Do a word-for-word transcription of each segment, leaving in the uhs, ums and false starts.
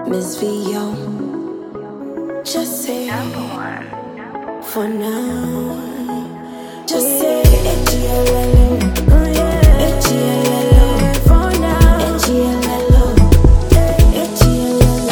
Miss Vio, just say for now. Just say H E L L O, oh yeah, H E L L O for now. H E L L O, H E L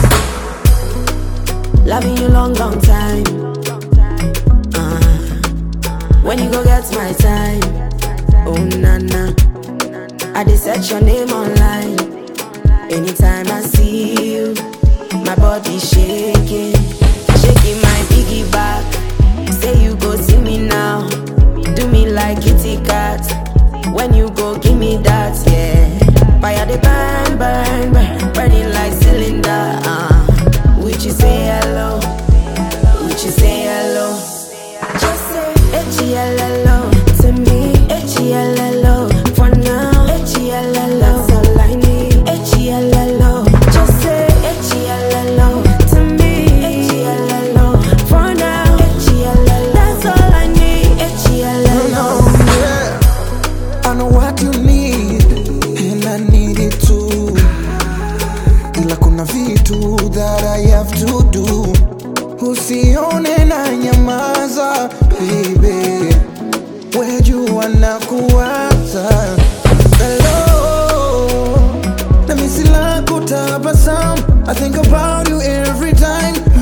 L O. Loving you long, long time. Uh, when you go get my time, oh na na. I dey search your name online. Anytime I see you, my body shaking, shaking my piggy back. Say you go see me now, do me like kitty cat. When you go give me that, yeah. Fire the burn, burn, burn, burning like cylinder. Uh, would you say hello? Would you say hello? Just say H E L L O to me. H E L L O for now. H E L L O, that's all I need. H E L L O, just say H E L L O to me. H E L L O for now. H E L L O, that's all I need. H E L L O. Yeah, I know what you need and I need it too. Ila kuna vitu that I have to do. Usione na nyamaza, baby. Wejua na kuwaza. Hello, let me see la kutabasam. I think about you every time.